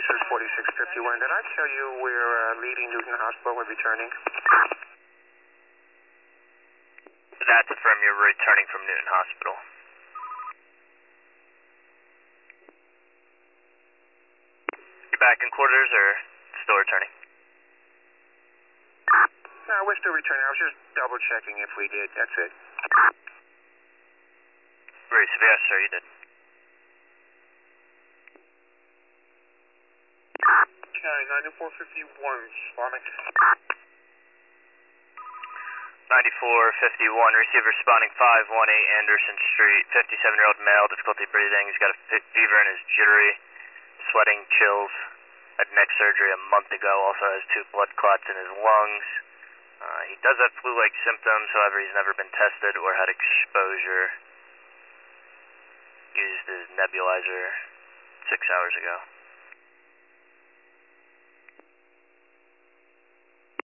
this is 4651. Did I tell you we're leaving Newton Hospital and returning? That's from you're returning from Newton Hospital. You back in quarters or still returning? No, we're still returning. I was just double checking if we did. That's it. Reese, yes, sir, you did. Okay, 9451, responding. 9451, receiver responding 518 Anderson Street, 57-year-old male, difficulty breathing. He's got a fever and is jittery, sweating, chills. Had neck surgery a month ago, also has 2 blood clots in his lungs. He does have flu-like symptoms, however he's never been tested or had exposure. Used his nebulizer 6 hours ago.